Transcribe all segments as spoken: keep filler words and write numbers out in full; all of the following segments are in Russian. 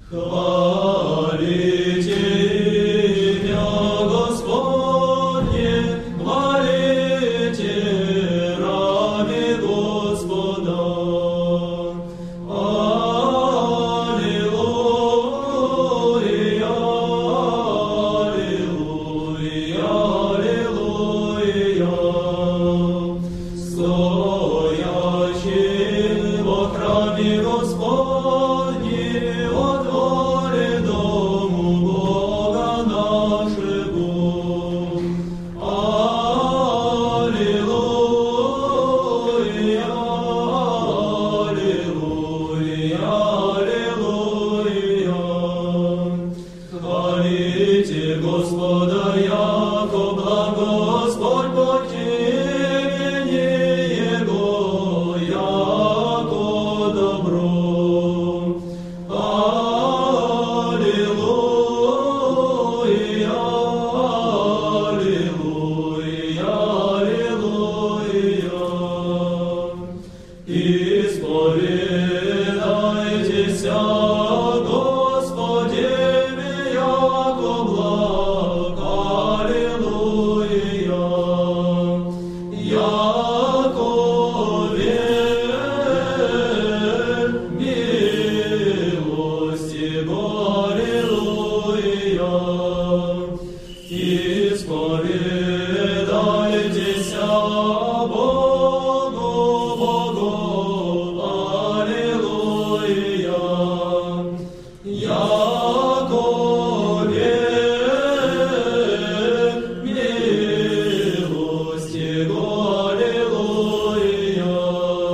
Хвалите имя Господне, хвалите раби Господа. Аллилуйя, аллилуйя, аллилуйя. Стоящий во храме Господне, о дворе дому Бога нашего. Аллилуйя, аллилуйя, аллилуйя. Хвалите Господа, яко благо Господь Бог имени Его, яко добро. Аллилуйя, аллилуйя, аллилуйя. Исповедайтесь о Господе, яко благ. Аллилуйя, яко вер милости Его. Аллилуйя. Исповедайтесь о Богу, Богу. Аллилуйя, яко вер милости Его. Аллилуйя.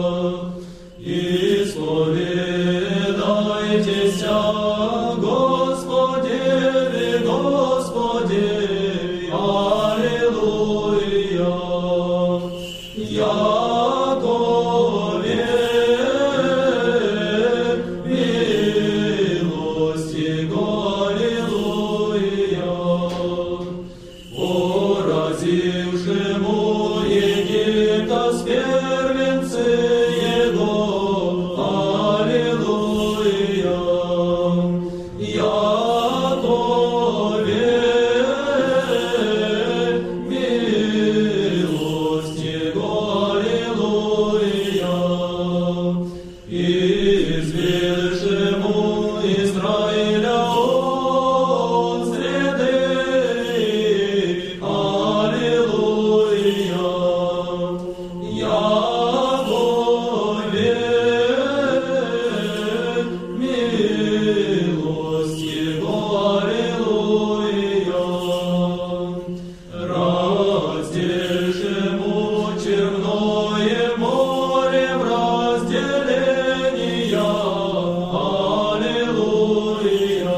Исповедайтесь о Господе, Господе. Аллилуйя, яко вер милости Его. Аллилуйя. Поразившему Египта с первенцы Его. Аллилуйя, яко вер милости Его. Аллилуйя. Изведшему Израиля от среды. Аллилуйя, яко вер милости Его. Аллилуйя. Раздельшему черное море в разделения. Аллилуйя,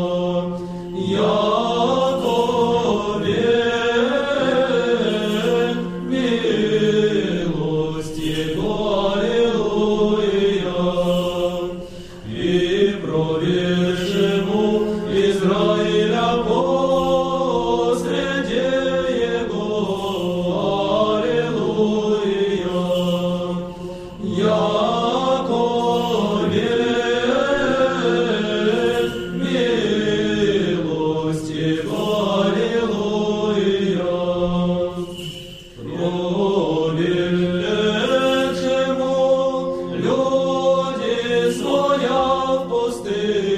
яко вер милости Его. Аллилуйя. И проведшему Израиля посреди Его. Аллилуйя, яко вер милости Его. Аллилуйя. Проведшему люди своя в пустыне.